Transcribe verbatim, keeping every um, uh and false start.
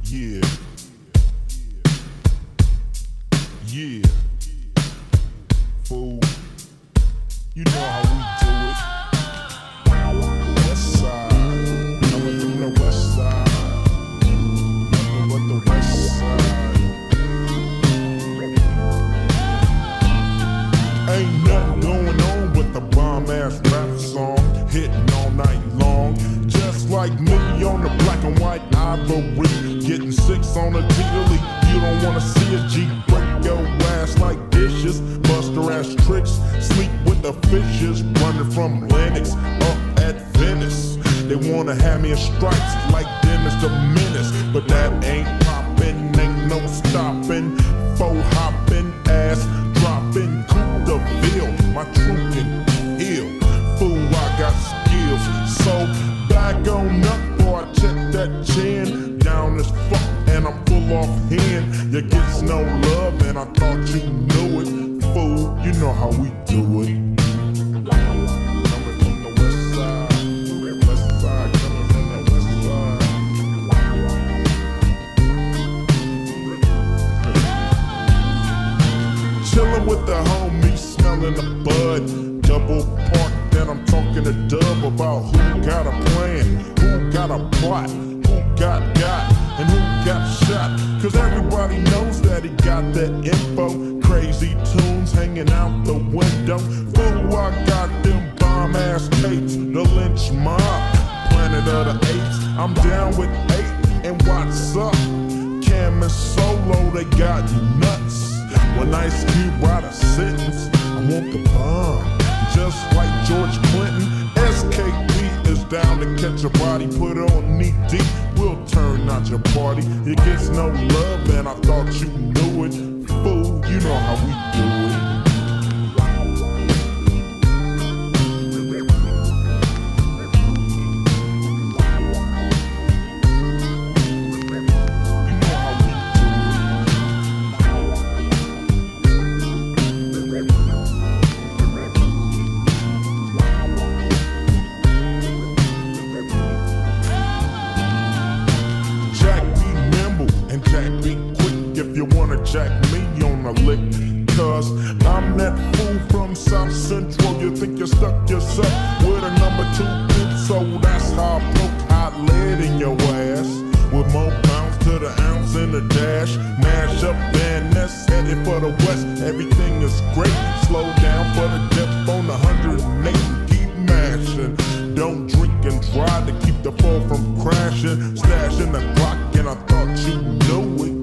Yeah. Yeah. Fool. You know how we do it. West side. Coming from the west side. Nothing but the west side. Ain't nothing going on with the bomb-ass rap song. Hitting all night long. Just like me on the black and white ivory. Getting six on a G-Elite. You don't wanna see a G break your ass like dishes. Buster ass tricks. Sleep with the fishes. Running from Lennox up at Venice. They wanna have me in stripes like Dennis the Menace. But that ain't poppin', ain't no stoppin'. Faux hoppin', ass droppin'. Coupe de ville, my truth can heal. Fool, I got skills. So back on up, boy, check that chin. Down as fuck, and I'm full off hand. You gets no love, and I thought you knew it. Fool, you know how we do it. Coming from the west side, west side, coming from the west side. Chillin' with the homies, smelling the bud. Double park, then I'm talking to Dub about who got a plan, who got a plot, who got got, and who got shot. Cause everybody knows that he got that info. Crazy tunes hanging out the window. Fool, I got them bomb-ass tapes. The lynch mob, planet of the apes. I'm down with eight, and what's up? Cam and Solo, they got you nuts. When Ice Cube write a sentence, I want the bomb. Just like George Clinton, S K P is down to catch a body, put on knee deep, we'll turn out your party. It gets no love, and I thought you knew it. Fool, you know how we do it. Jack me on a lick, cause I'm that fool from South Central. You think you stuck yourself with a number two pin, so that's how I broke hot lead in your ass. With more pounds to the ounce in the dash. Mash up Van Ness, headed for the west. Everything is great, slow down for the dip on the one hundred eight. Keep mashing, don't drink and drive to keep the fall from crashing. Stashing the clock, and I thought you knew it.